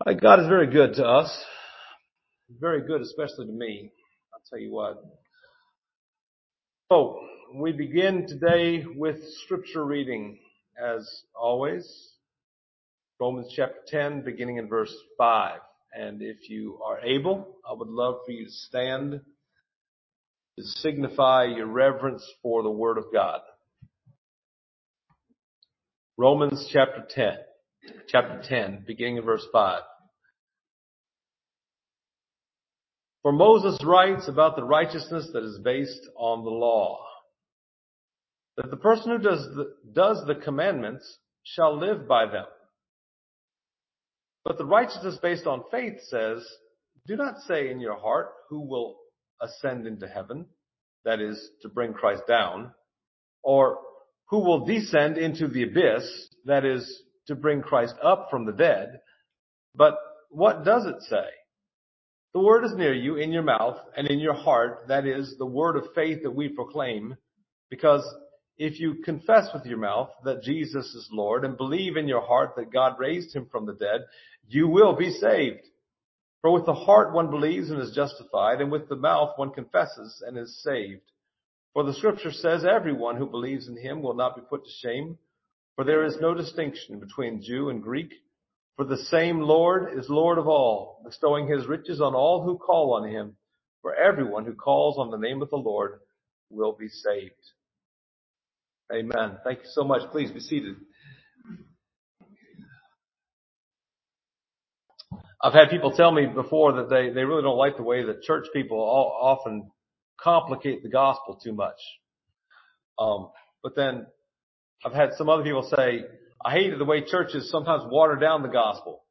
God is very good to us. Very good, especially to me. I'll tell you what. So, we begin today with scripture reading, as always. Romans chapter 10, beginning in verse 5. And if you are able, I would love for you to stand to signify your reverence for the Word of God. Romans chapter 10, beginning in verse 5. For Moses writes about the righteousness that is based on the law, that the person who does the commandments shall live by them. But the righteousness based on faith says, do not say in your heart, who will ascend into heaven, that is, to bring Christ down, or who will descend into the abyss, that is, to bring Christ up from the dead. But what does it say? The word is near you, in your mouth and in your heart, that is, the word of faith that we proclaim, because if you confess with your mouth that Jesus is Lord and believe in your heart that God raised him from the dead, you will be saved. For with the heart one believes and is justified, and with the mouth one confesses and is saved. For the scripture says, everyone who believes in him will not be put to shame, for there is no distinction between Jew and Greek. For the same Lord is Lord of all, bestowing his riches on all who call on him. For everyone who calls on the name of the Lord will be saved. Amen. Thank you so much. Please be seated. I've had people tell me before that they really don't like the way that church people often complicate the gospel too much. But then I've had some other people say, I hate the way churches sometimes water down the gospel.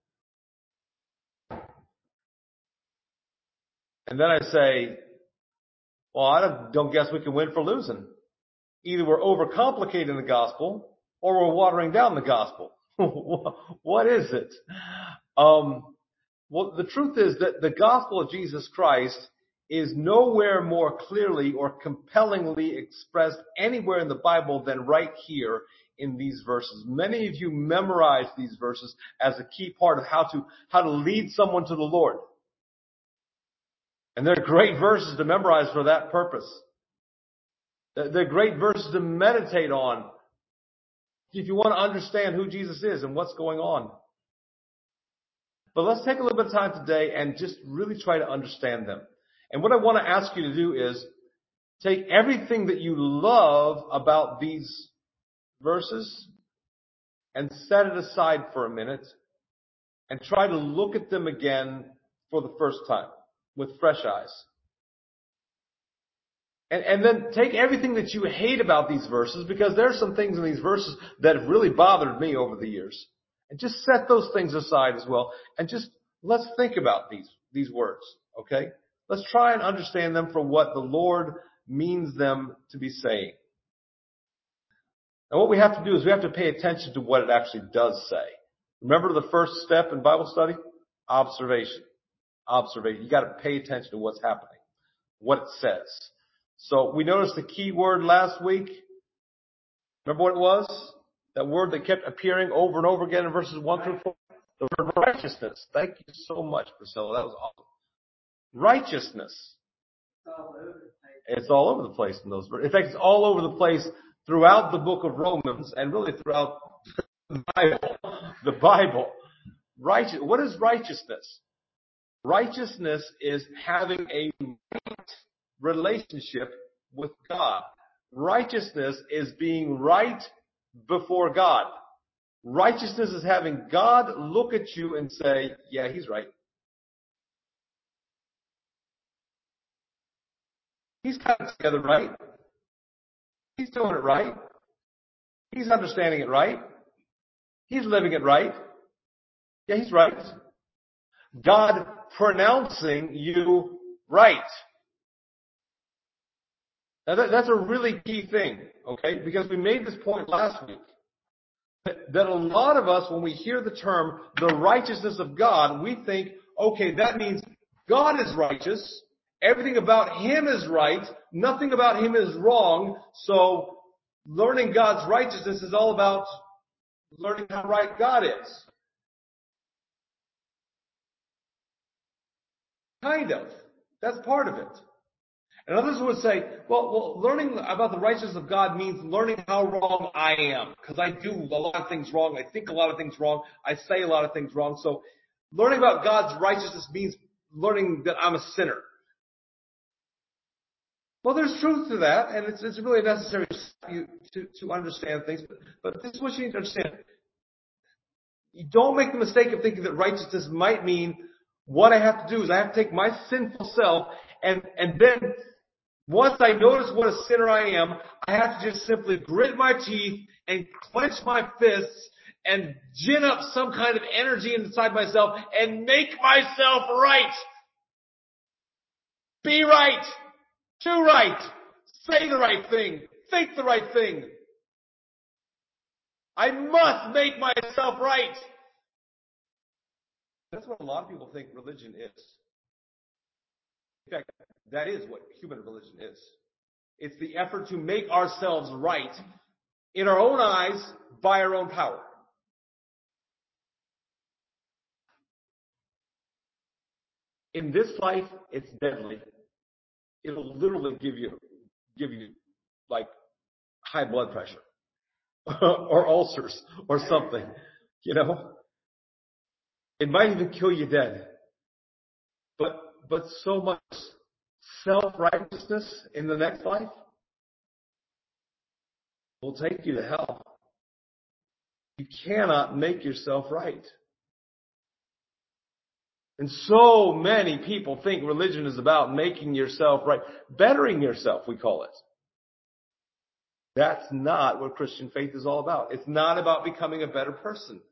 And then I say, well, I don't guess we can win for losing. Either we're overcomplicating the gospel or we're watering down the gospel. What is it? Well, the truth is that the gospel of Jesus Christ is nowhere more clearly or compellingly expressed anywhere in the Bible than right here in these verses. Many of you memorize these verses as a key part of how to lead someone to the Lord. And they're great verses to memorize for that purpose. They're great verses to meditate on if you want to understand who Jesus is and what's going on. But let's take a little bit of time today and just really try to understand them. And what I want to ask you to do is take everything that you love about these verses and set it aside for a minute and try to look at them again for the first time with fresh eyes. And then take everything that you hate about these verses, because there are some things in these verses that have really bothered me over the years. And just set those things aside as well. And just let's think about these words, okay? Let's try and understand them for what the Lord means them to be saying. And what we have to do is we have to pay attention to what it actually does say. Remember the first step in Bible study? Observation. Observation. You got to pay attention to what's happening, what it says. So we noticed the key word last week. Remember what it was? That word that kept appearing over and over again in verses 1 through 4. The word righteousness. Thank you so much, Priscilla. That was awesome. Righteousness. It's all over the place in those verses. In fact, it's all over the place throughout the book of Romans and really throughout the Bible. The Bible. What is righteousness? Righteousness is having a right relationship with God. Righteousness is being right before God. Righteousness is having God look at you and say, yeah, he's right. He's got it together right. He's doing it right. He's understanding it right. He's living it right. Yeah, he's right. God pronouncing you right. Now that's a really key thing, okay? Because we made this point last week. That a lot of us, when we hear the term, the righteousness of God, we think, okay, that means God is righteous. Everything about him is right. Nothing about him is wrong. So learning God's righteousness is all about learning how right God is. Kind of. That's part of it. And others would say, well, learning about the righteousness of God means learning how wrong I am. Because I do a lot of things wrong. I think a lot of things wrong. I say a lot of things wrong. So learning about God's righteousness means learning that I'm a sinner. Well, there's truth to that, and it's really necessary to understand things. But this is what you need to understand. You don't make the mistake of thinking that righteousness might mean what I have to do is I have to take my sinful self and then once I notice what a sinner I am, I have to just simply grit my teeth and clench my fists and gin up some kind of energy inside myself and make myself right. Be right. Do right. Say the right thing. Think the right thing. I must make myself right. That's what a lot of people think religion is. In fact, that is what human religion is. It's the effort to make ourselves right in our own eyes by our own power. In this life, it's deadly. It'll literally give you like high blood pressure or ulcers or something, you know. It might even kill you dead. But so much self-righteousness in the next life will take you to hell. You cannot make yourself right. And so many people think religion is about making yourself right, bettering yourself, we call it. That's not what Christian faith is all about. It's not about becoming a better person.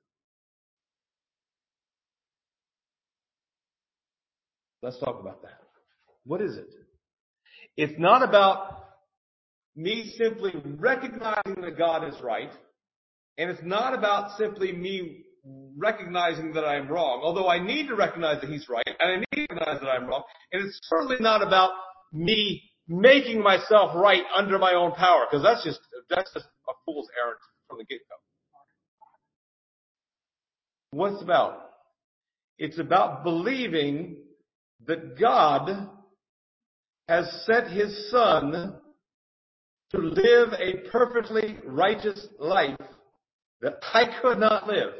Let's talk about that. What is it? It's not about me simply recognizing that God is right, and it's not about simply me recognizing that I am wrong, although I need to recognize that He's right, and I need to recognize that I'm wrong, and it's certainly not about me making myself right under my own power, because that's just a fool's errand from the get-go. What's it about? It's about believing that God has sent His Son to live a perfectly righteous life that I could not live.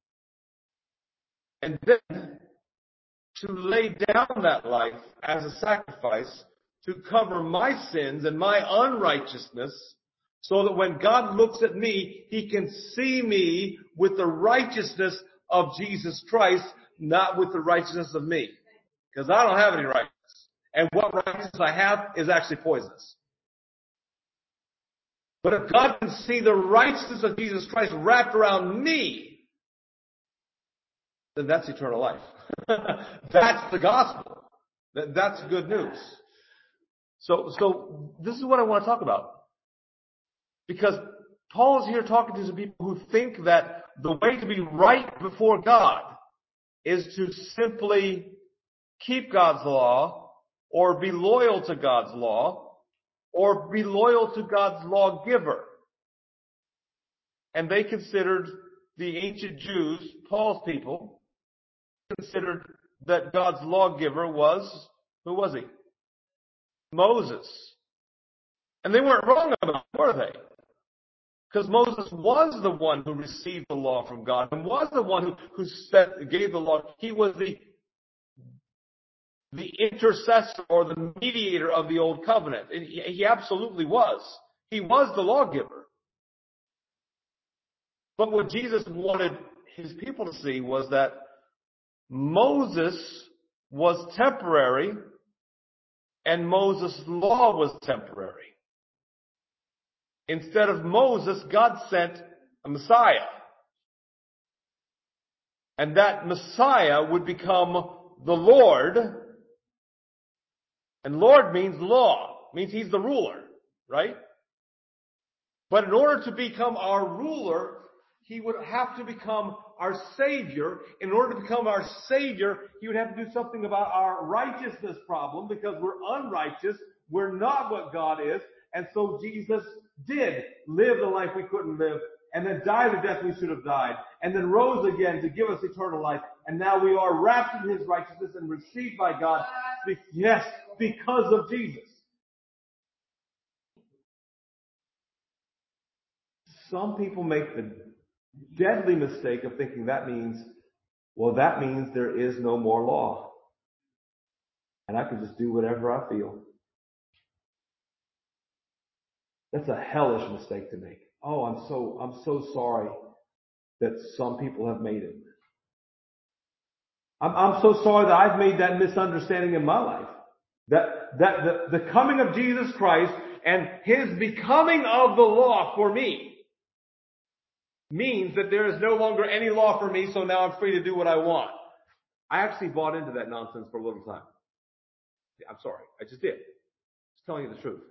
And then to lay down that life as a sacrifice to cover my sins and my unrighteousness so that when God looks at me, He can see me with the righteousness of Jesus Christ, not with the righteousness of me. Because I don't have any righteousness. And what righteousness I have is actually poisonous. But if God can see the righteousness of Jesus Christ wrapped around me, then that's eternal life. That's the gospel. That's good news. So this is what I want to talk about. Because Paul is here talking to some people who think that the way to be right before God is to simply keep God's law or be loyal to God's law or be loyal to God's lawgiver. And they considered, the ancient Jews, Paul's people, considered that God's lawgiver was, who was he? Moses. And they weren't wrong about it, were they? Because Moses was the one who received the law from God and was the one who gave the law. He was the intercessor or the mediator of the old covenant. And he absolutely was. He was the lawgiver. But what Jesus wanted His people to see was that Moses was temporary and Moses' law was temporary. Instead of Moses, God sent a Messiah. And that Messiah would become the Lord. And Lord means law. Means He's the ruler, right? But in order to become our ruler, He would have to become our Savior. In order to become our Savior, He would have to do something about our righteousness problem because we're unrighteous. We're not what God is. And so Jesus did live the life we couldn't live and then died the death we should have died, and then rose again to give us eternal life, and now we are wrapped in his righteousness and received by God, yes, because of Jesus. Some people make the deadly mistake of thinking that means there is no more law. And I can just do whatever I feel. That's a hellish mistake to make. Oh, I'm so sorry that some people have made it. I'm so sorry that I've made that misunderstanding in my life. That the coming of Jesus Christ and his becoming of the law for me means that there is no longer any law for me, so now I'm free to do what I want. I actually bought into that nonsense for a little time. I'm sorry. I just did. Just telling you the truth.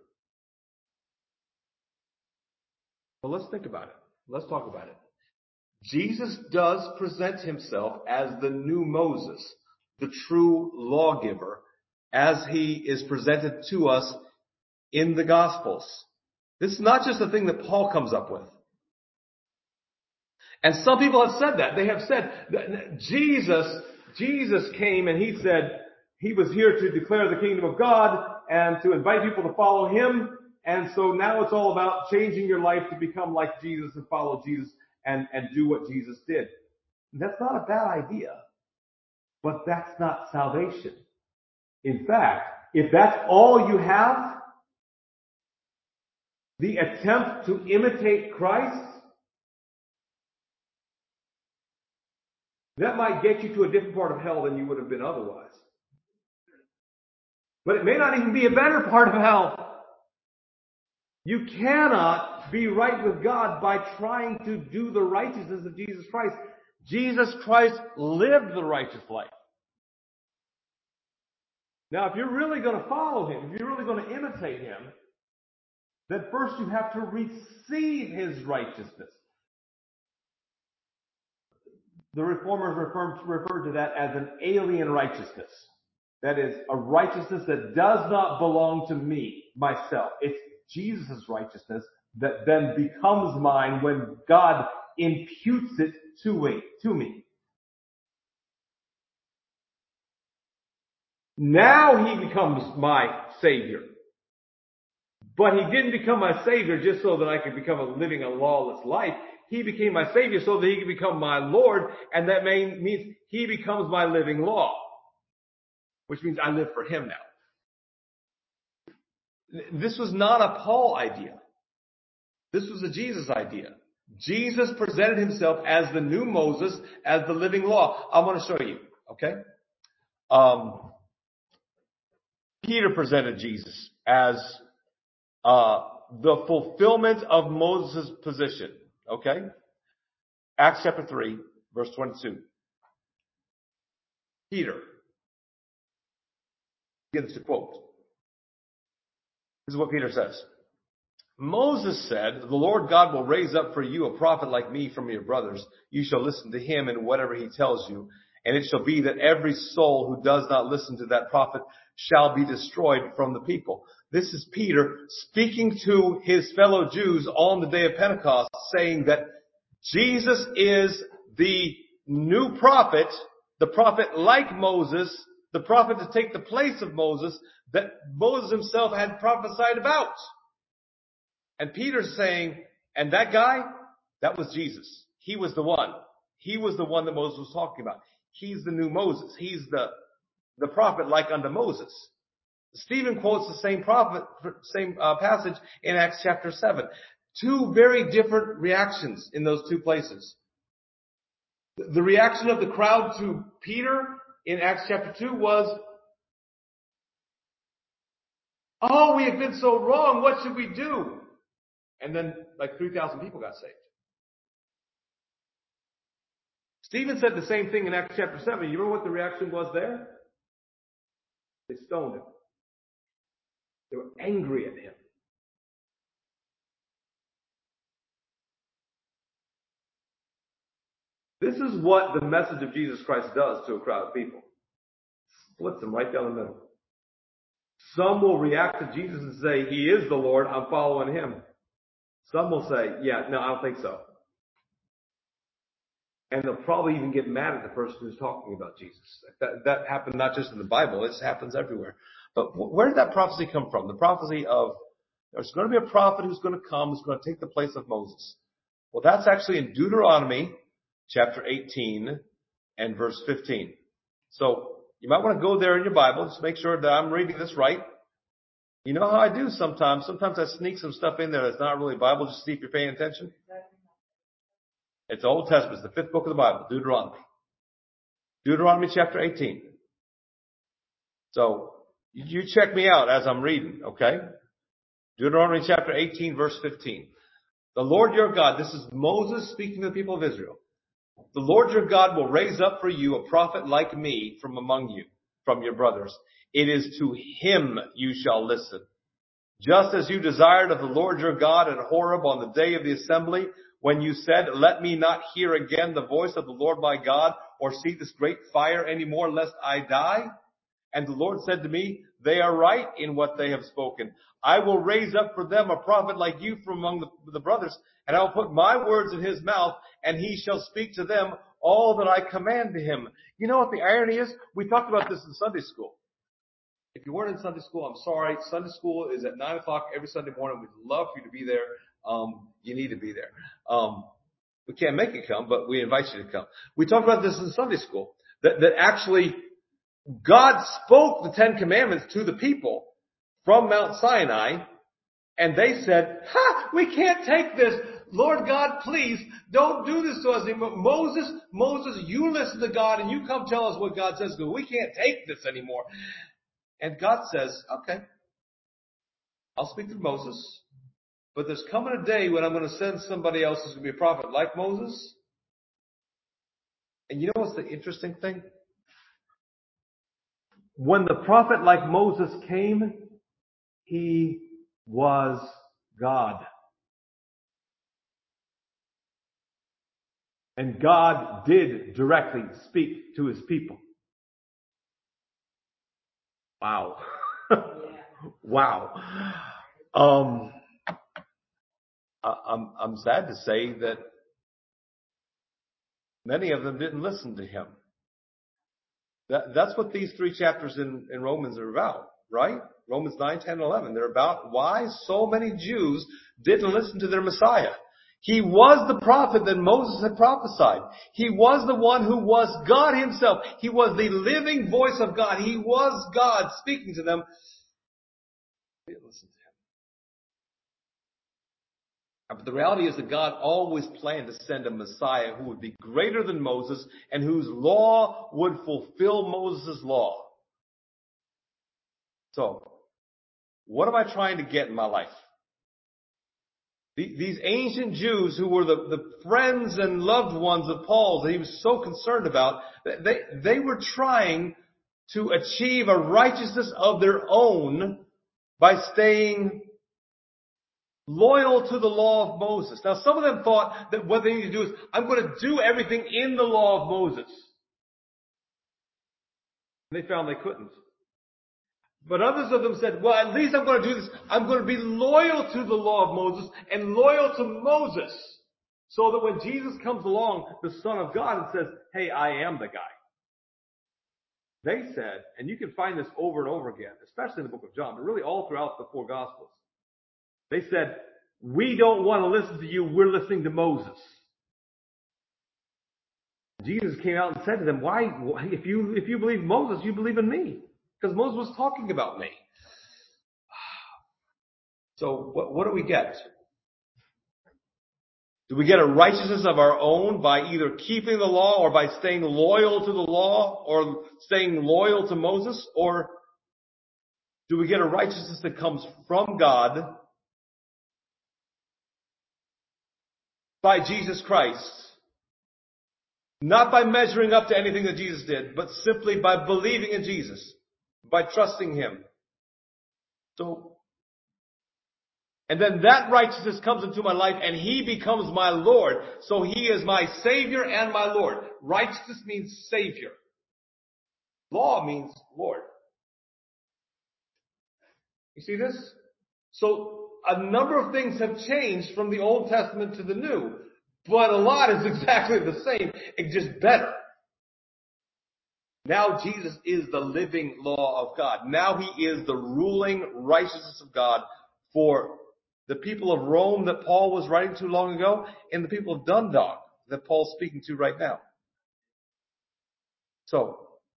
But let's think about it. Let's talk about it. Jesus does present himself as the new Moses, the true lawgiver, as he is presented to us in the Gospels. This is not just a thing that Paul comes up with. And some people have said that. They have said that Jesus came and he said he was here to declare the kingdom of God and to invite people to follow him. And so now it's all about changing your life to become like Jesus and follow Jesus and do what Jesus did. That's not a bad idea, but that's not salvation. In fact, if that's all you have, the attempt to imitate Christ, that might get you to a different part of hell than you would have been otherwise. But it may not even be a better part of hell. You cannot be right with God by trying to do the righteousness of Jesus Christ. Jesus Christ lived the righteous life. Now, if you're really going to follow him, if you're really going to imitate him, then first you have to receive his righteousness. The Reformers referred to that as an alien righteousness. That is, a righteousness that does not belong to me, myself. It's Jesus' righteousness that then becomes mine when God imputes it to me. Now he becomes my Savior. But he didn't become my Savior just so that I could become living a lawless life. He became my Savior so that he could become my Lord, and that means he becomes my living law. Which means I live for him now. This was not a Paul idea. This was a Jesus idea. Jesus presented himself as the new Moses, as the living law. I want to show you, okay? Peter presented Jesus as the fulfillment of Moses' position, okay? Acts chapter 3, verse 22. Peter begins to quote. This is what Peter says. Moses said, the Lord God will raise up for you a prophet like me from your brothers. You shall listen to him in whatever he tells you. And it shall be that every soul who does not listen to that prophet shall be destroyed from the people. This is Peter speaking to his fellow Jews on the day of Pentecost, saying that Jesus is the new prophet, the prophet like Moses, the prophet to take the place of Moses that Moses himself had prophesied about. And Peter's saying, and that guy, that was Jesus. He was the one. He was the one that Moses was talking about. He's the new Moses. He's the prophet like unto Moses. Stephen quotes the same passage in Acts chapter 7. Two very different reactions in those two places. The reaction of the crowd to Peter in Acts chapter 2 was, oh, we have been so wrong. What should we do? And then like 3,000 people got saved. Stephen said the same thing in Acts chapter 7. You remember what the reaction was there? They stoned him. They were angry at him. This is what the message of Jesus Christ does to a crowd of people. Splits them right down the middle. Some will react to Jesus and say, he is the Lord, I'm following him. Some will say, yeah, no, I don't think so. And they'll probably even get mad at the person who's talking about Jesus. That happened not just in the Bible, it happens everywhere. But where did that prophecy come from? The prophecy of there's going to be a prophet who's going to come, who's going to take the place of Moses. Well, that's actually in Deuteronomy chapter 18 and verse 15. So you might want to go there in your Bible, just make sure that I'm reading this right. You know how I do sometimes. Sometimes I sneak some stuff in there that's not really Bible, just to see if you're paying attention. It's the Old Testament. It's the fifth book of the Bible, Deuteronomy. Deuteronomy chapter 18. So you check me out as I'm reading, okay? Deuteronomy chapter 18, verse 15. The Lord your God, this is Moses speaking to the people of Israel. The Lord your God will raise up for you a prophet like me from among you, from your brothers. It is to him you shall listen. Just as you desired of the Lord your God at Horeb on the day of the assembly, when you said, let me not hear again the voice of the Lord my God, or see this great fire any more, lest I die. And the Lord said to me, they are right in what they have spoken. I will raise up for them a prophet like you from among the brothers, and I will put my words in his mouth, and he shall speak to them all that I command to him. You know what the irony is? We talked about this in Sunday school. If you weren't in Sunday school, I'm sorry. Sunday school is at 9 o'clock every Sunday morning. We'd love for you to be there. You need to be there. We can't make it come, but we invite you to come. We talked about this in Sunday school, that actually God spoke the Ten Commandments to the people from Mount Sinai, and they said, we can't take this. Lord God, please don't do this to us anymore. Moses, you listen to God and you come tell us what God says. We can't take this anymore. And God says, okay, I'll speak to Moses, but there's coming a day when I'm going to send somebody else who's going to be a prophet like Moses. And you know what's the interesting thing? When the prophet like Moses came, he was God. And God did directly speak to his people. Wow. Wow. I'm sad to say that many of them didn't listen to him. That's what these three chapters in Romans are about, right? Romans 9, 10, and 11. They're about why so many Jews didn't listen to their Messiah. He was the prophet that Moses had prophesied. He was the one who was God himself. He was the living voice of God. He was God speaking to them. They didn't listen to him. But the reality is that God always planned to send a Messiah who would be greater than Moses and whose law would fulfill Moses' law. So, what am I trying to get in my life? These ancient Jews who were the friends and loved ones of Paul's that he was so concerned about, they were trying to achieve a righteousness of their own by staying loyal to the law of Moses. Now, some of them thought that what they need to do is, I'm going to do everything in the law of Moses. And they found they couldn't. But others of them said, well, at least I'm going to do this. I'm going to be loyal to the law of Moses and loyal to Moses. So that when Jesus comes along, the Son of God, and says, hey, I am the guy. They said, and you can find this over and over again, especially in the book of John, but really all throughout the four Gospels. They said, we don't want to listen to you. We're listening to Moses. Jesus came out and said to them, why if you believe Moses, you believe in me. Because Moses was talking about me. So what do we get? Do we get a righteousness of our own by either keeping the law or by staying loyal to the law or staying loyal to Moses? Or do we get a righteousness that comes from God by Jesus Christ? Not by measuring up to anything that Jesus did, but simply by believing in Jesus, by trusting him. And then that righteousness comes into my life and he becomes my Lord. So he is my Savior and my Lord. Righteousness means Savior. Law means Lord. You see this? So a number of things have changed from the Old Testament to the New. But a lot is exactly the same, it's just better. Now Jesus is the living law of God. Now he is the ruling righteousness of God for the people of Rome that Paul was writing to long ago and the people of Dundalk that Paul's speaking to right now. So,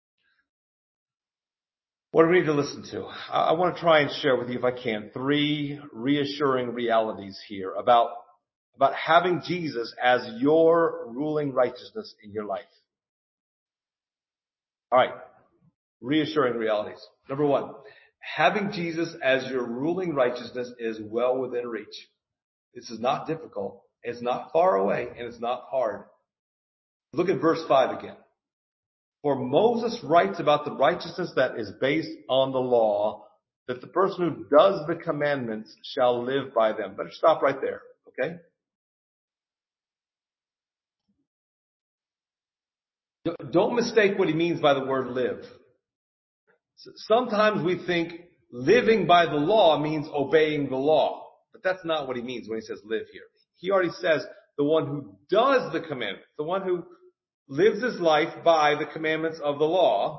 what do we need to listen to? I want to try and share with you, if I can, 3 reassuring realities here about having Jesus as your ruling righteousness in your life. All right. Reassuring realities. Number 1, having Jesus as your ruling righteousness is well within reach. This is not difficult. It's not far away, and it's not hard. Look at verse 5 again. For Moses writes about the righteousness that is based on the law, that the person who does the commandments shall live by them. Better stop right there, okay? Don't mistake what he means by the word live. Sometimes we think living by the law means obeying the law, but that's not what he means when he says live here. He already says the one who does the commandments, the one who lives his life by the commandments of the law,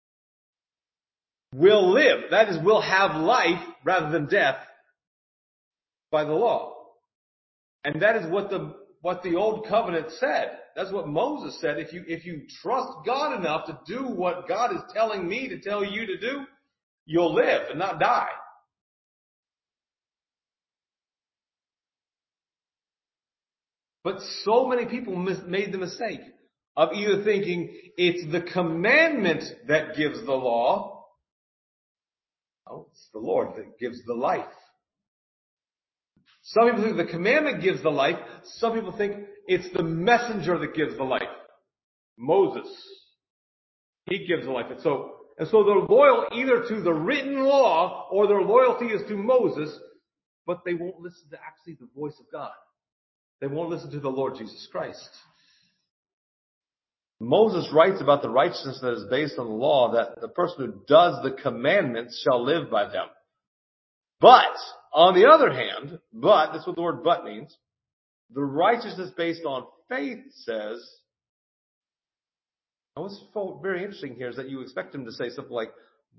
will live. That is, will have life rather than death by the law. And that is what the old covenant said. That's what Moses said. If you trust God enough to do what God is telling me to tell you to do, you'll live and not die. But so many people made the mistake of either thinking it's the commandment that gives the law. No, it's the Lord that gives the life. Some people think the commandment gives the life. Some people think it's the messenger that gives the life. Moses. He gives the life. And so they're loyal either to the written law or their loyalty is to Moses, but they won't listen to actually the voice of God. They won't listen to the Lord Jesus Christ. Moses writes about the righteousness that is based on the law, that the person who does the commandments shall live by them. But, on the other hand, that's what the word but means, the righteousness based on faith says, and what's very interesting here is that you expect him to say something like,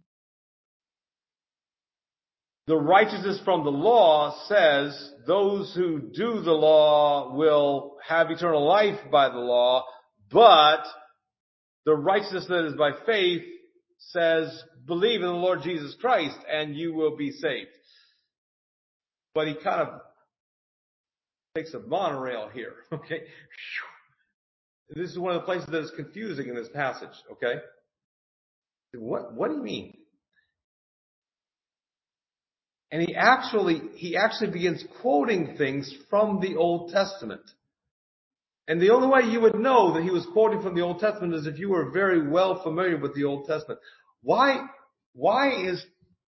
the righteousness from the law says those who do the law will have eternal life by the law, but the righteousness that is by faith says believe in the Lord Jesus Christ and you will be saved. But he kind of takes a monorail here, okay? This is one of the places that is confusing in this passage, okay? What do you mean? And he actually begins quoting things from the Old Testament. And the only way you would know that he was quoting from the Old Testament is if you were very well familiar with the Old Testament. Why is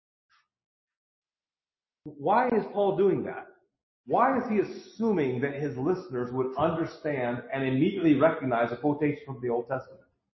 Paul doing that? Why is he assuming that his listeners would understand and immediately recognize a quotation from the Old Testament?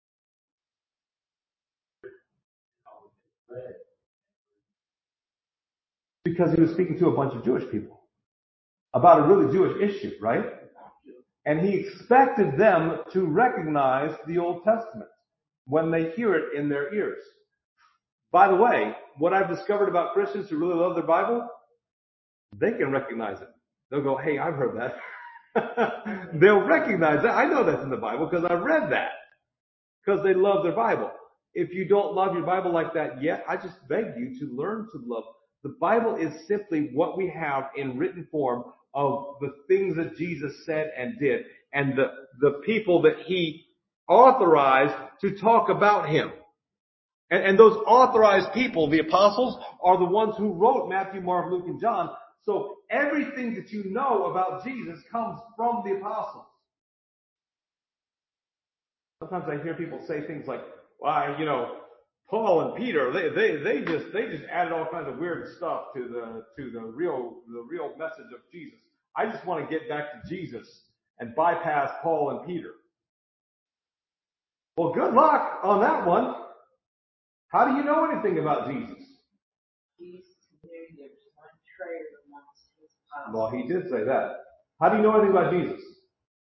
Because he was speaking to a bunch of Jewish people about a really Jewish issue, right? And he expected them to recognize the Old Testament when they hear it in their ears. By the way, what I've discovered about Christians who really love their Bible, they can recognize it. They'll go, hey, I've heard that. They'll recognize that. I know that's in the Bible because I've read that. Because they love their Bible. If you don't love your Bible like that yet, I just beg you to learn to love. The Bible is simply what we have in written form of the things that Jesus said and did, and the people that he authorized to talk about him. And those authorized people, the apostles, are the ones who wrote Matthew, Mark, Luke, and John. So everything that you know about Jesus comes from the apostles. Sometimes I hear people say things like, well, Paul and Peter, they just added all kinds of weird stuff to the real message of Jesus. I just want to get back to Jesus and bypass Paul and Peter. Well, good luck on that one. How do you know anything about Jesus? Jesus knew there was one traitor amongst his apostles. Well, he did say that. How do you know anything about Jesus?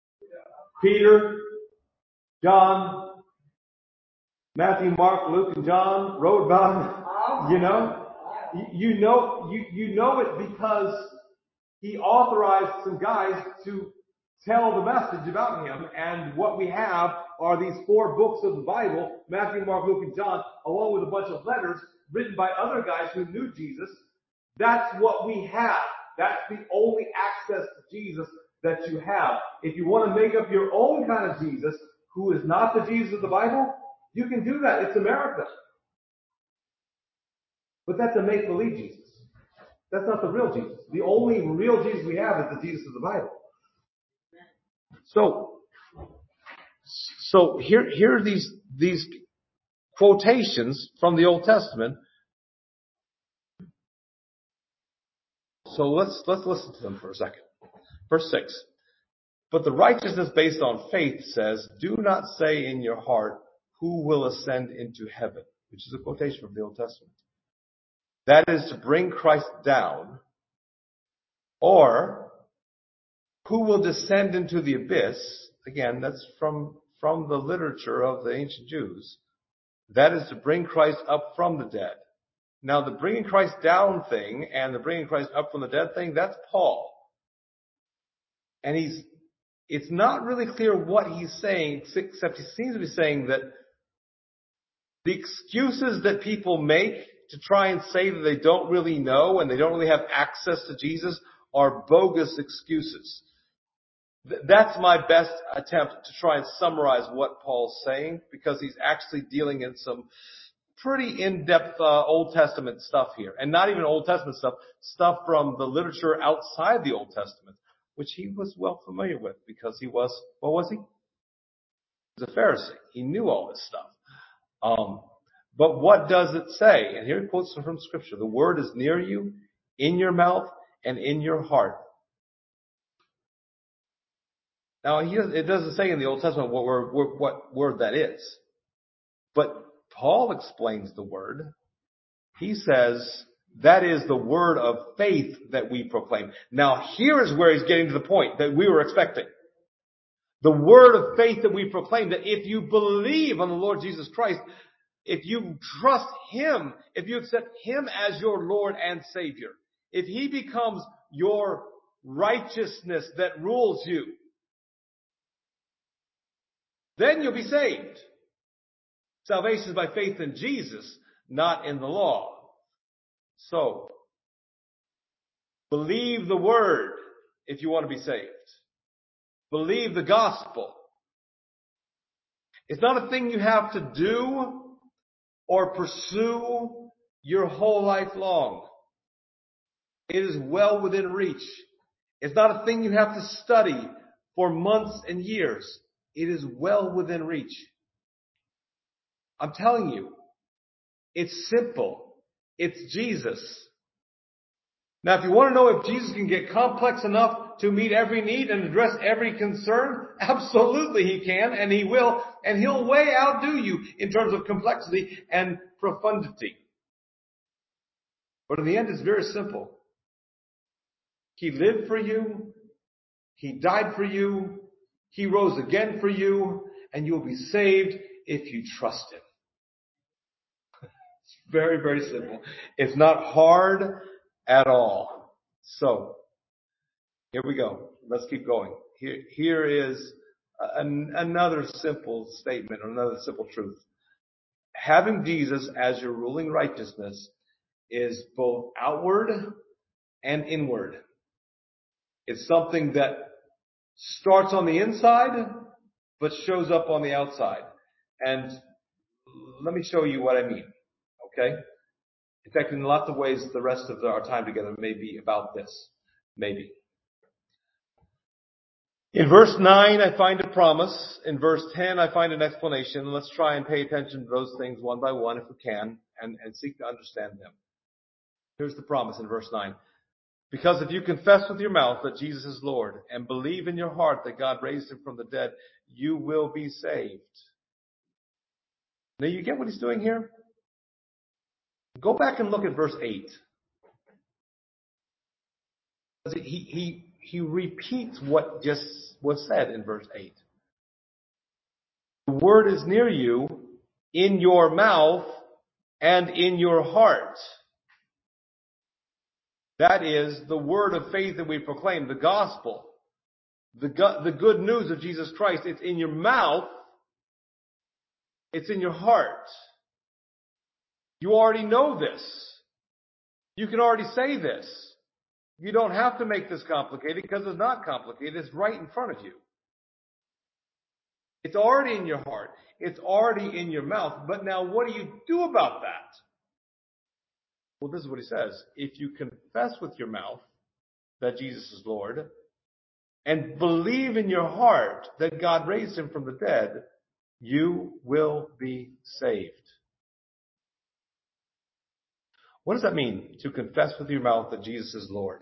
Peter, John, Matthew, Mark, Luke, and John wrote about him. You know it because he authorized some guys to tell the message about him. And what we have are these 4 books of the Bible, Matthew, Mark, Luke, and John, along with a bunch of letters written by other guys who knew Jesus. That's what we have. That's the only access to Jesus that you have. If you want to make up your own kind of Jesus, who is not the Jesus of the Bible, you can do that. It's America. But that's a make-believe Jesus. That's not the real Jesus. The only real Jesus we have is the Jesus of the Bible. So here are these quotations from the Old Testament. So let's listen to them for a second. Verse 6. But the righteousness based on faith says, do not say in your heart, who will ascend into heaven? Which is a quotation from the Old Testament. That is to bring Christ down. Or, who will descend into the abyss? Again, that's from the literature of the ancient Jews. That is to bring Christ up from the dead. Now, the bringing Christ down thing and the bringing Christ up from the dead thing, that's Paul. And it's not really clear what he's saying, except he seems to be saying that the excuses that people make to try and say that they don't really know and they don't really have access to Jesus are bogus excuses. That's my best attempt to try and summarize what Paul's saying, because he's actually dealing in some pretty in-depth Old Testament stuff here. And not even Old Testament stuff from the literature outside the Old Testament, which he was well familiar with because he was, what was he? He was a Pharisee. He knew all this stuff. But what does it say? And here he quotes from Scripture. The word is near you, in your mouth, and in your heart. Now, it doesn't say in the Old Testament what word that is. But Paul explains the word. He says that is the word of faith that we proclaim. Now, here is where he's getting to the point that we were expecting. The word of faith that we proclaim, that if you believe on the Lord Jesus Christ, if you trust Him, if you accept Him as your Lord and Savior, if He becomes your righteousness that rules you, then you'll be saved. Salvation is by faith in Jesus, not in the law. So, believe the word if you want to be saved. Believe the gospel. It's not a thing you have to do or pursue your whole life long. It is well within reach. It's not a thing you have to study for months and years. It is well within reach. I'm telling you, it's simple. It's Jesus. Now, if you want to know if Jesus can get complex enough to meet every need and address every concern, absolutely He can, and He will, and He'll way outdo you in terms of complexity and profundity. But in the end, it's very simple. He lived for you. He died for you. He rose again for you, and you'll be saved if you trust Him. It's very, very simple. It's not hard at all. So, here we go. Let's keep going. Here is another simple statement, another simple truth. Having Jesus as your ruling righteousness is both outward and inward. It's something that starts on the inside, but shows up on the outside. And let me show you what I mean. Okay? In fact, in lots of ways, the rest of our time together may be about this. Maybe. In verse 9, I find a promise. In verse 10, I find an explanation. Let's try and pay attention to those things one by one if we can, and seek to understand them. Here's the promise in verse 9. Because if you confess with your mouth that Jesus is Lord and believe in your heart that God raised Him from the dead, you will be saved. Now you get what he's doing here? Go back and look at verse 8. He repeats what just was said in verse 8. The word is near you, in your mouth and in your heart. That is the word of faith that we proclaim, the gospel. The good news of Jesus Christ. It's in your mouth. It's in your heart. You already know this. You can already say this. You don't have to make this complicated because it's not complicated. It's right in front of you. It's already in your heart. It's already in your mouth. But now what do you do about that? Well, this is what he says. If you confess with your mouth that Jesus is Lord and believe in your heart that God raised him from the dead, you will be saved. What does that mean, to confess with your mouth that Jesus is Lord?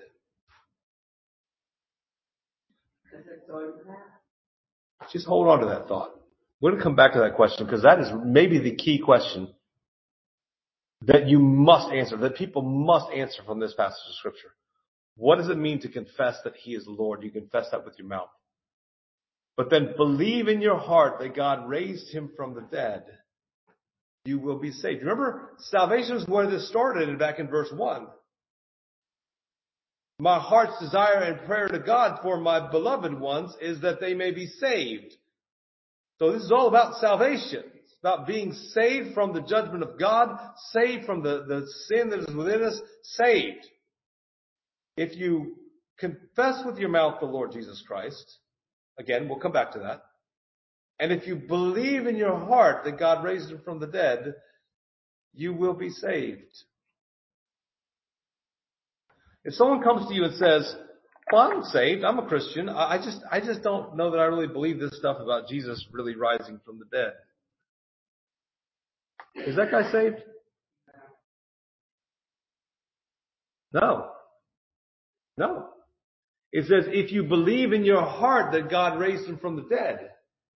Just hold on to that thought. We're going to come back to that question because that is maybe the key question that you must answer, that people must answer from this passage of Scripture. What does it mean to confess that he is Lord? You confess that with your mouth. But then believe in your heart that God raised him from the dead. You will be saved. Remember, salvation is where this started back in verse 1. My heart's desire and prayer to God for my beloved ones is that they may be saved. So this is all about salvation. It's about being saved from the judgment of God, saved from the sin that is within us, saved. If you confess with your mouth the Lord Jesus Christ, again, we'll come back to that. And if you believe in your heart that God raised him from the dead, you will be saved. If someone comes to you and says, well, I'm saved, I'm a Christian, I just don't know that I really believe this stuff about Jesus really rising from the dead. Is that guy saved? No. No. It says, if you believe in your heart that God raised him from the dead.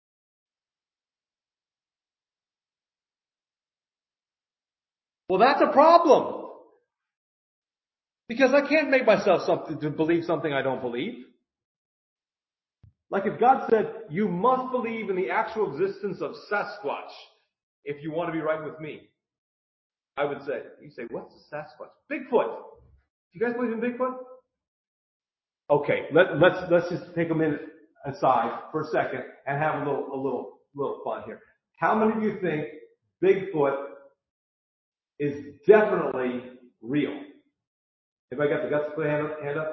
Well, that's a problem. Because I can't make myself to believe something I don't believe. Like if God said, you must believe in the actual existence of Sasquatch if you want to be right with me. I would say, you say, what's a Sasquatch? Bigfoot. Do you guys believe in Bigfoot? Okay, let's just take a minute aside for a second and have a little fun here. How many of you think Bigfoot is definitely real? Anybody got the guts to put a hand up?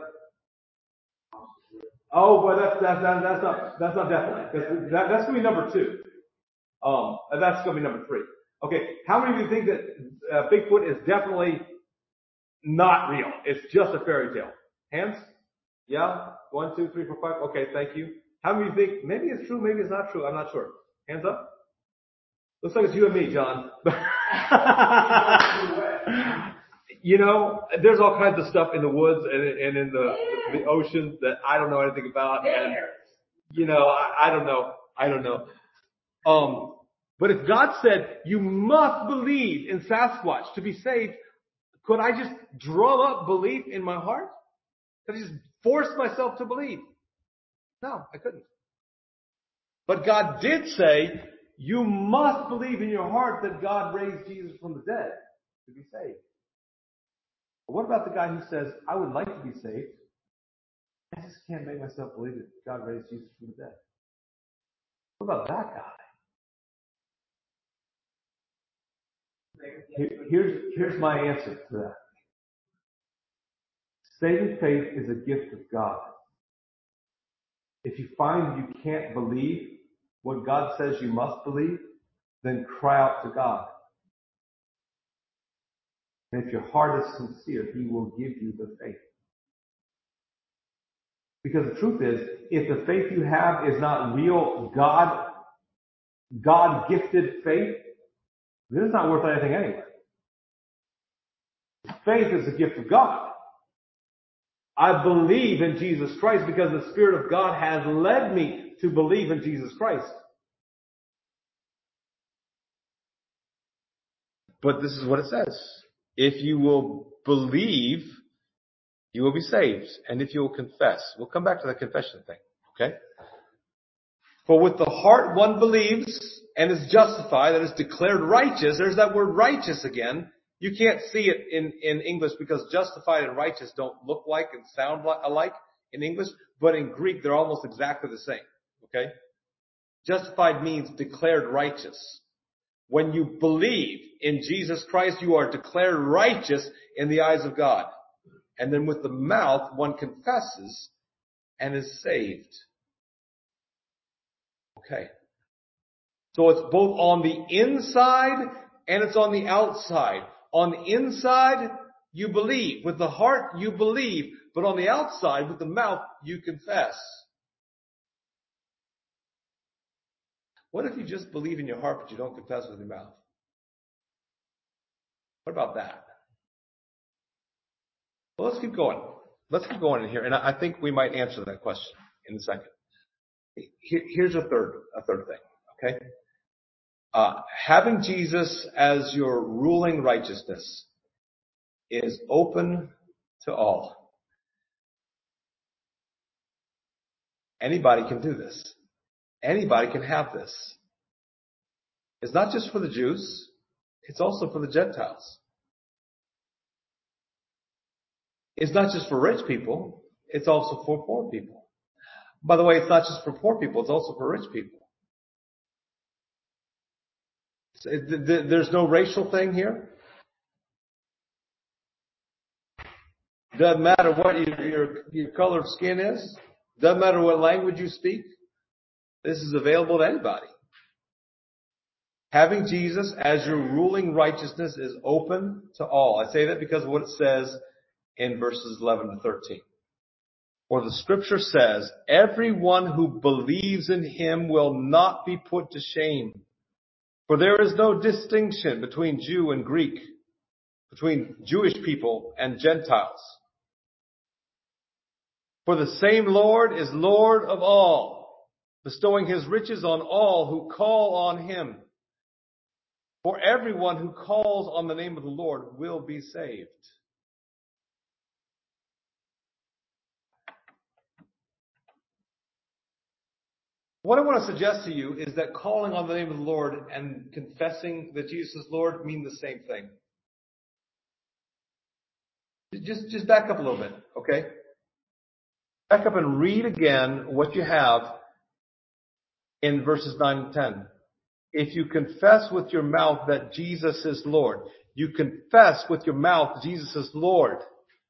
Oh, but that's not definitely. That's gonna be number 2. That's gonna be number 3. Okay, how many of you think that Bigfoot is definitely not real? It's just a fairy tale. Hands? Yeah? 1, 2, 3, 4, 5. Okay, thank you. How many of you think maybe it's true, maybe it's not true? I'm not sure. Hands up. Looks like it's you and me, John. You know, there's all kinds of stuff in the woods and in the oceans that I don't know anything about. And, you know, I don't know. But if God said, you must believe in Sasquatch to be saved, could I just drum up belief in my heart? Could I just force myself to believe? No, I couldn't. But God did say, you must believe in your heart that God raised Jesus from the dead to be saved. But what about the guy who says, I would like to be saved, I just can't make myself believe that God raised Jesus from the dead? What about that guy? Here's my answer to that. Saving faith is a gift of God. If you find you can't believe what God says you must believe, then cry out to God. And if your heart is sincere, He will give you the faith. Because the truth is, if the faith you have is not real God-gifted faith, then it's not worth anything anyway. Faith is a gift of God. I believe in Jesus Christ because the Spirit of God has led me to believe in Jesus Christ. But this is what it says. If you will believe, you will be saved. And if you will confess. We'll come back to the confession thing. Okay? For with the heart one believes and is justified, that is declared righteous. There's that word righteous again. You can't see it in English because justified and righteous don't look like and sound alike in English, but in Greek they're almost exactly the same. Okay? Justified means declared righteous. When you believe in Jesus Christ, you are declared righteous in the eyes of God. And then with the mouth, one confesses and is saved. Okay. So it's both on the inside and it's on the outside. On the inside, you believe. With the heart, you believe. But on the outside, with the mouth, you confess. What if you just believe in your heart, but you don't confess with your mouth? What about that? Well, let's keep going. Let's keep going in here. And I think we might answer that question in a second. Here's a third thing. Okay. Having Jesus as your ruling righteousness is open to all. Anybody can do this. Anybody can have this. It's not just for the Jews. It's also for the Gentiles. It's not just for rich people. It's also for poor people. By the way, it's not just for poor people. It's also for rich people. There's no racial thing here. Doesn't matter what your color of skin is. Doesn't matter what language you speak. This is available to anybody. Having Jesus as your ruling righteousness is open to all. I say that because of what it says in verses 11 to 13. For the scripture says, everyone who believes in him will not be put to shame. For there is no distinction between Jew and Greek, between Jewish people and Gentiles. For the same Lord is Lord of all, bestowing his riches on all who call on him. For everyone who calls on the name of the Lord will be saved. What I want to suggest to you is that calling on the name of the Lord and confessing that Jesus is Lord mean the same thing. Just back up a little bit, okay? Back up and read again what you have in verses 9 and 10. If you confess with your mouth that Jesus is Lord, you confess with your mouth Jesus is Lord.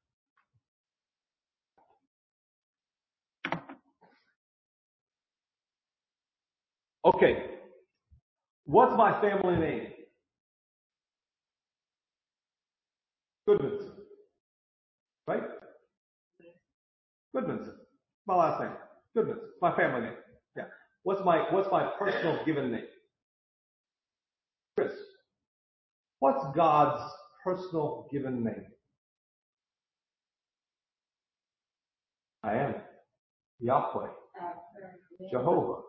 Okay. What's my family name? Goodmanson. Right? Goodmanson. My last name. Goodmanson. My family name. Yeah. What's my personal given name? Chris. What's God's personal given name? I am. Yahweh. Jehovah.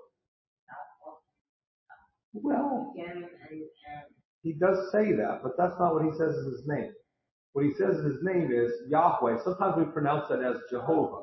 Well, he does say that, but that's not what he says is his name. What he says his name is Yahweh. Sometimes we pronounce that as Jehovah.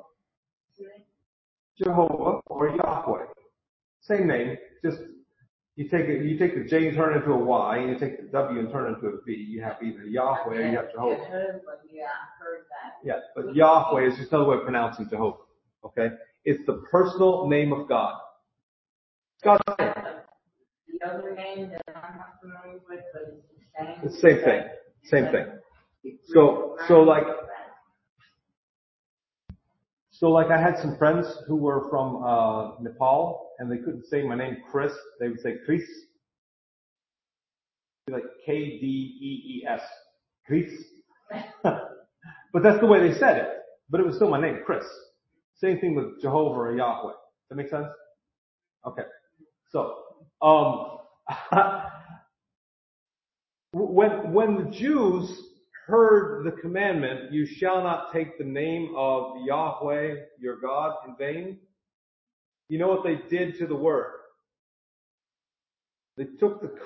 Jehovah or Yahweh. Same name. Just you take the J and turn it into a Y, and you take the W and turn it into a V. You have either Yahweh or you have Jehovah. Yeah, but Yahweh is just another way of pronouncing Jehovah. Okay? It's the personal name of God. It's God's name. The other name that I'm not familiar with, but it's the same. It's the same thing. Same thing. So like I had some friends who were from Nepal and they couldn't say my name Chris. They would say Chris. Like Kdees. Chris. But that's the way they said it. But it was still my name, Chris. Same thing with Jehovah or Yahweh. Does that make sense? Okay. So, when the Jews heard the commandment, you shall not take the name of Yahweh, your God, in vain, you know what they did to the word? They took the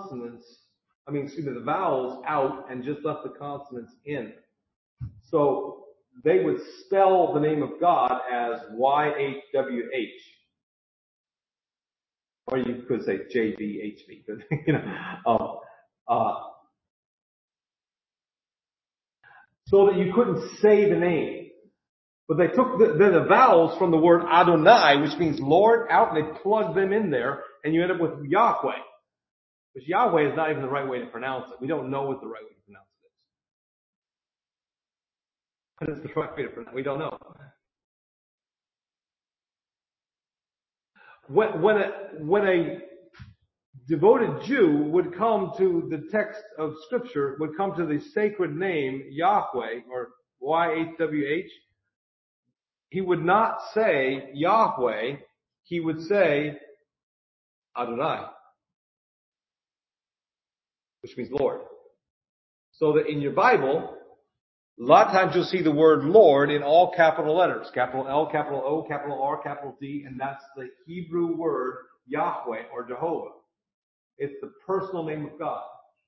the vowels out and just left the consonants in. So they would spell the name of God as YHWH. Or you could say JVHV, you know, so that you couldn't say the name. But they took the vowels from the word Adonai, which means Lord, out, and they plugged them in there, and you end up with Yahweh. Which Yahweh is not even the right way to pronounce it. We don't know what the right way to pronounce it is. What is the right way to pronounce it? We don't know. When a devoted Jew would come to the text of Scripture, would come to the sacred name Yahweh, or YHWH, he would not say Yahweh, he would say Adonai, which means Lord. So that in your Bible, a lot of times you'll see the word Lord in all capital letters. Capital L, capital O, capital R, capital D, and that's the Hebrew word Yahweh or Jehovah. It's the personal name of God.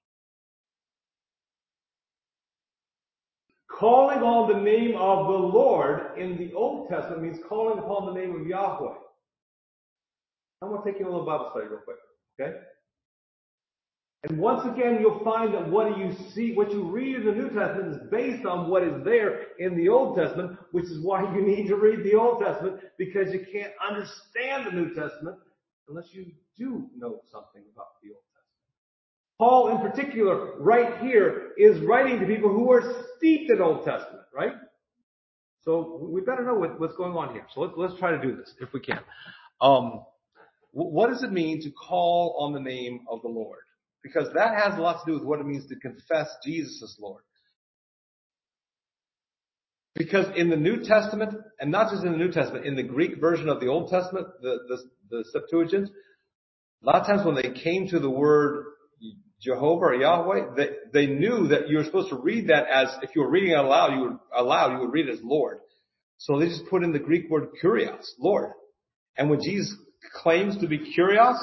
Calling on the name of the Lord in the Old Testament means calling upon the name of Yahweh. I'm going to take you a little Bible study real quick. Okay? And once again, you'll find that what you read in the New Testament is based on what is there in the Old Testament, which is why you need to read the Old Testament, because you can't understand the New Testament unless you do know something about the Old Testament. Paul, in particular, right here, is writing to people who are steeped in Old Testament, right? So we better know what's going on here. So let's try to do this, if we can. What does it mean to call on the name of the Lord? Because that has a lot to do with what it means to confess Jesus as Lord. Because in the New Testament, and not just in the New Testament, in the Greek version of the Old Testament, the Septuagint, a lot of times when they came to the word Jehovah or Yahweh, they knew that you were supposed to read that as, if you were reading it aloud, you would read it as Lord. So they just put in the Greek word kurios, Lord. And when Jesus claims to be kurios,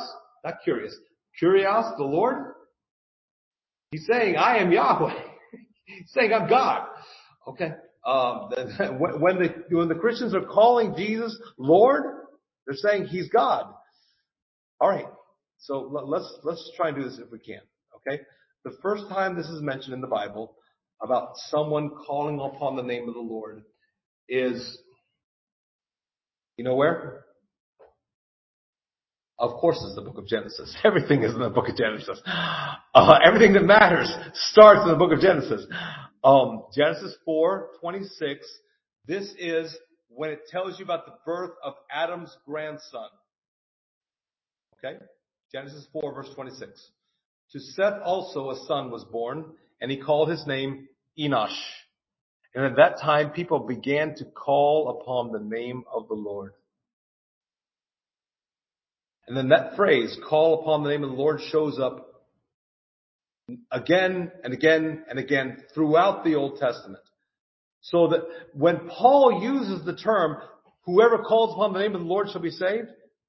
the Lord, he's saying, I am Yahweh. He's saying, I'm God. Okay. When the Christians are calling Jesus Lord, they're saying he's God. All right. So let's try and do this if we can. Okay. The first time this is mentioned in the Bible about someone calling upon the name of the Lord is, you know where? Of course, it's the book of Genesis. Everything is in the book of Genesis. Everything that matters starts in the book of Genesis. Genesis 4:26. This is when it tells you about the birth of Adam's grandson. Okay? Genesis 4, verse 26. To Seth also a son was born, and he called his name Enosh. And at that time, people began to call upon the name of the Lord. And then that phrase, call upon the name of the Lord, shows up again and again and again throughout the Old Testament. So that when Paul uses the term, whoever calls upon the name of the Lord shall be saved,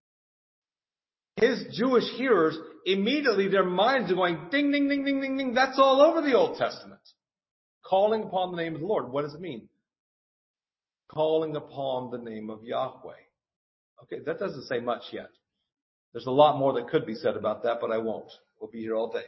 his Jewish hearers, immediately their minds are going, ding, ding, ding, ding, ding, ding. That's all over the Old Testament. Calling upon the name of the Lord. What does it mean? Calling upon the name of Yahweh. Okay, that doesn't say much yet. There's a lot more that could be said about that, but I won't. We'll be here all day.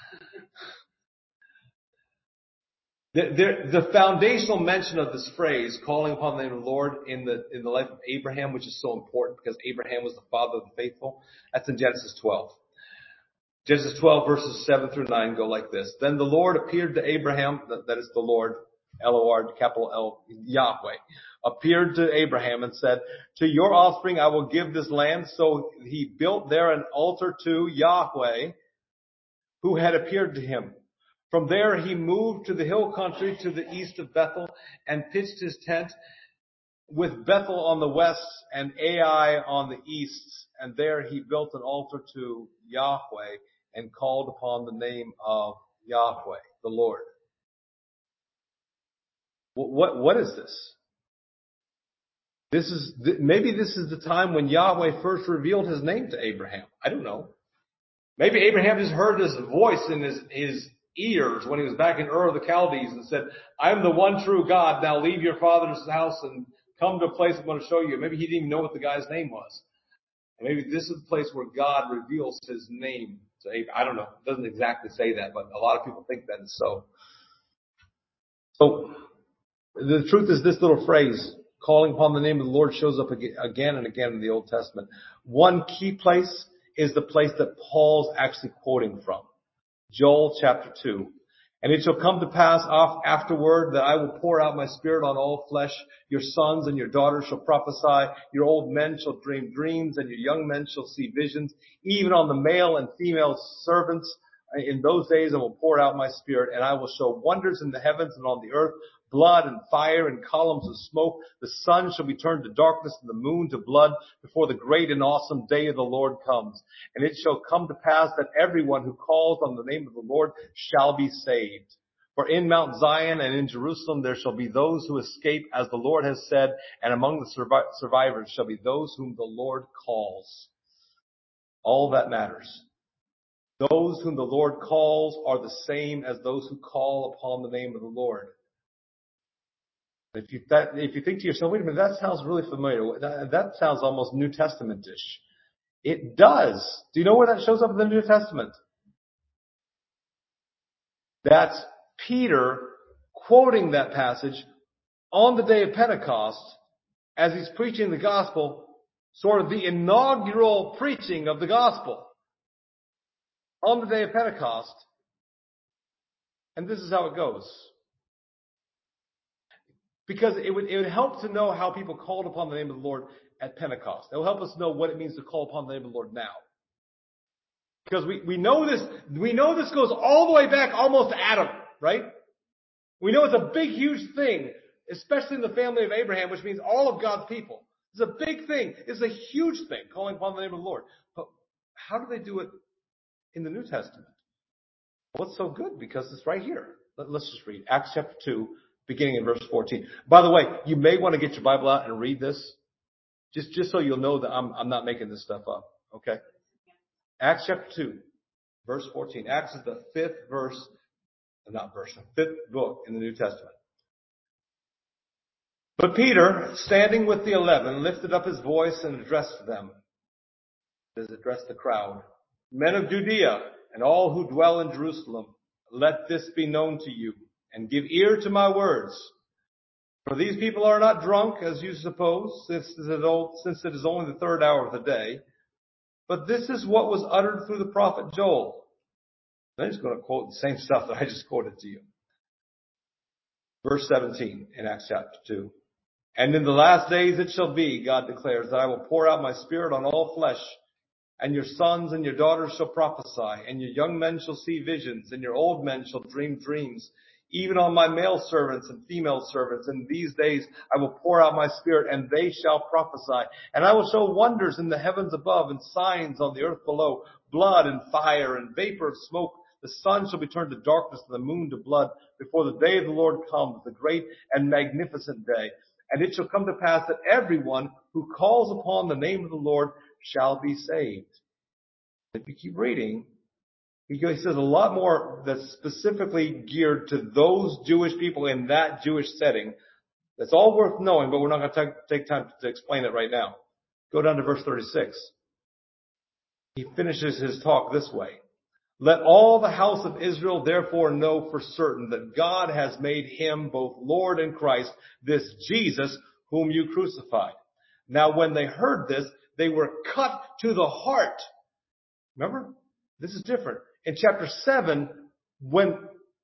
The foundational mention of this phrase, calling upon the name of the Lord, in the life of Abraham, which is so important because Abraham was the father of the faithful, that's in Genesis 12. Genesis 12 verses 7 through 9 go like this. Then the Lord appeared to Abraham, that is the Lord, L-O-R, capital L, Yahweh, appeared to Abraham and said, to your offspring I will give this land. So he built there an altar to Yahweh, who had appeared to him. From there he moved to the hill country to the east of Bethel and pitched his tent with Bethel on the west and Ai on the east. And there he built an altar to Yahweh and called upon the name of Yahweh, the Lord. What is this? Maybe this is the time when Yahweh first revealed his name to Abraham. I don't know. Maybe Abraham just heard his voice in his ears when he was back in Ur of the Chaldees and said, I'm the one true God. Now leave your father's house and come to a place I'm going to show you. Maybe he didn't even know what the guy's name was. And maybe this is the place where God reveals his name to Abraham. I don't know. It doesn't exactly say that, but a lot of people think that is so. So the truth is this little phrase, calling upon the name of the Lord, shows up again and again in the Old Testament. One key place is the place that Paul's actually quoting from. Joel chapter 2. And it shall come to pass afterward that I will pour out my spirit on all flesh. Your sons and your daughters shall prophesy. Your old men shall dream dreams, and your young men shall see visions. Even on the male and female servants, in those days I will pour out my spirit, and I will show wonders in the heavens and on the earth, blood and fire and columns of smoke. The sun shall be turned to darkness and the moon to blood before the great and awesome day of the Lord comes. And it shall come to pass that everyone who calls on the name of the Lord shall be saved. For in Mount Zion and in Jerusalem there shall be those who escape, as the Lord has said, and among the survivors shall be those whom the Lord calls. All that matters. Those whom the Lord calls are the same as those who call upon the name of the Lord. If you think to yourself, wait a minute, that sounds really familiar. That sounds almost New Testament-ish. It does. Do you know where that shows up in the New Testament? That's Peter quoting that passage on the day of Pentecost as he's preaching the gospel, sort of the inaugural preaching of the gospel on the day of Pentecost. And this is how it goes. Because it would help to know how people called upon the name of the Lord at Pentecost. It will help us know what it means to call upon the name of the Lord now. Because we know this goes all the way back almost to Adam, right? We know it's a big, huge thing, especially in the family of Abraham, which means all of God's people. It's a big thing. It's a huge thing, calling upon the name of the Lord. But how do they do it in the New Testament? Well, it's so good because it's right here. Let's just read Acts chapter 2. Beginning in verse 14. By the way, you may want to get your Bible out and read this, just so you'll know that I'm not making this stuff up. Okay? Acts chapter 2, verse 14. Acts is the fifth book in the New Testament. But Peter, standing with the 11, lifted up his voice and addressed them. He addressed the crowd. Men of Judea and all who dwell in Jerusalem, let this be known to you. And give ear to my words. For these people are not drunk, as you suppose, since it is only the third hour of the day. But this is what was uttered through the prophet Joel. I'm just going to quote the same stuff that I just quoted to you. Verse 17 in Acts chapter 2. And in the last days it shall be, God declares, that I will pour out my spirit on all flesh. And your sons and your daughters shall prophesy. And your young men shall see visions. And your old men shall dream dreams. Even on my male servants and female servants. In these days I will pour out my spirit, and they shall prophesy. And I will show wonders in the heavens above, and signs on the earth below, blood and fire and vapor of smoke. The sun shall be turned to darkness, and the moon to blood, before the day of the Lord comes, the great and magnificent day. And it shall come to pass that everyone who calls upon the name of the Lord shall be saved. If you keep reading, he says a lot more that's specifically geared to those Jewish people in that Jewish setting. That's all worth knowing, but we're not going to take time to explain it right now. Go down to verse 36. He finishes his talk this way. Let all the house of Israel therefore know for certain that God has made him both Lord and Christ, this Jesus whom you crucified. Now when they heard this, they were cut to the heart. Remember? This is different. In chapter 7, when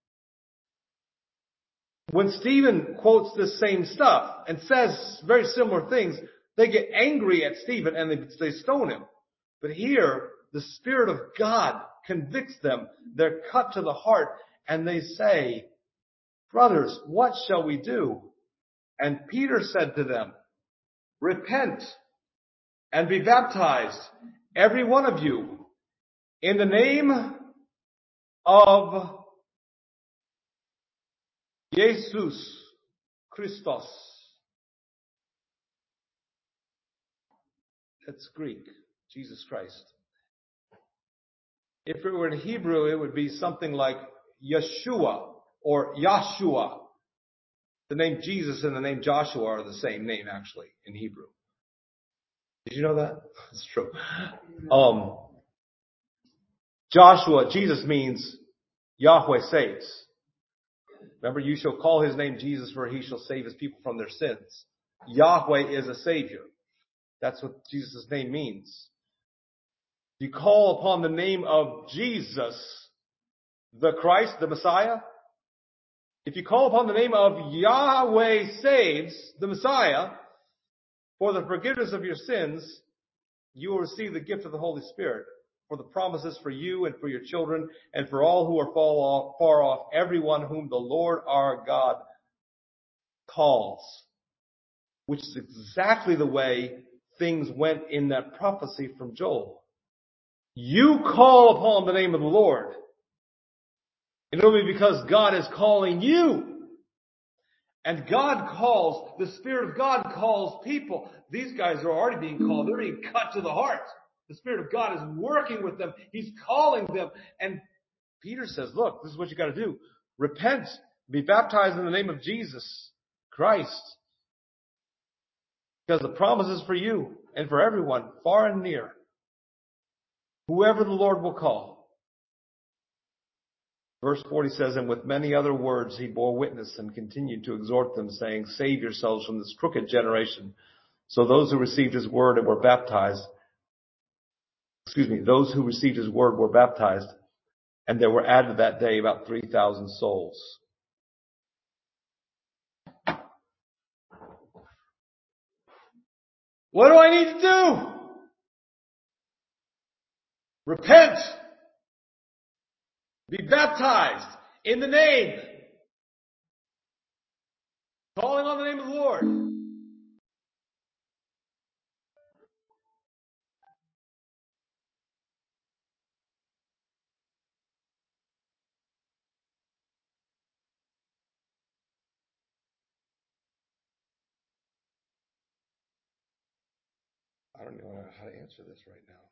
Stephen quotes this same stuff and says very similar things, they get angry at Stephen and they stone him. But here, the Spirit of God convicts them. They're cut to the heart and they say, brothers, what shall we do? And Peter said to them, repent and be baptized, every one of you, in the name of Jesus Christos. That's Greek. Jesus Christ. If it were in Hebrew, it would be something like Yeshua or Yahshua. The name Jesus and the name Joshua are the same name, actually, in Hebrew. Did you know that? It's true. Joshua, Jesus means Yahweh saves. Remember, you shall call his name Jesus, for he shall save his people from their sins. Yahweh is a savior. That's what Jesus' name means. You call upon the name of Jesus, the Christ, the Messiah. If you call upon the name of Yahweh saves, the Messiah, for the forgiveness of your sins, you will receive the gift of the Holy Spirit. For the promises for you and for your children and for all who are far off, everyone whom the Lord our God calls. Which is exactly the way things went in that prophecy from Joel. You call upon the name of the Lord. And it'll be because God is calling you. And God calls, the Spirit of God calls people. These guys are already being called. They're being cut to the heart. The Spirit of God is working with them. He's calling them. And Peter says, look, this is what you got to do. Repent. Be baptized in the name of Jesus Christ. Because the promise is for you and for everyone, far and near. Whoever the Lord will call. Verse 40 says, and with many other words he bore witness and continued to exhort them, saying, save yourselves from this crooked generation. So those who received his word and were baptized, those who received his word were baptized, and there were added that day about 3,000 souls. What do I need to do? Repent. Be baptized in the name. Calling on the name of the Lord. I don't know how to answer this right now.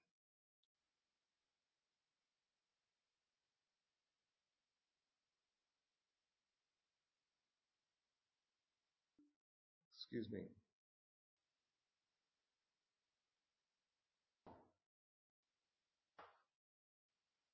Excuse me.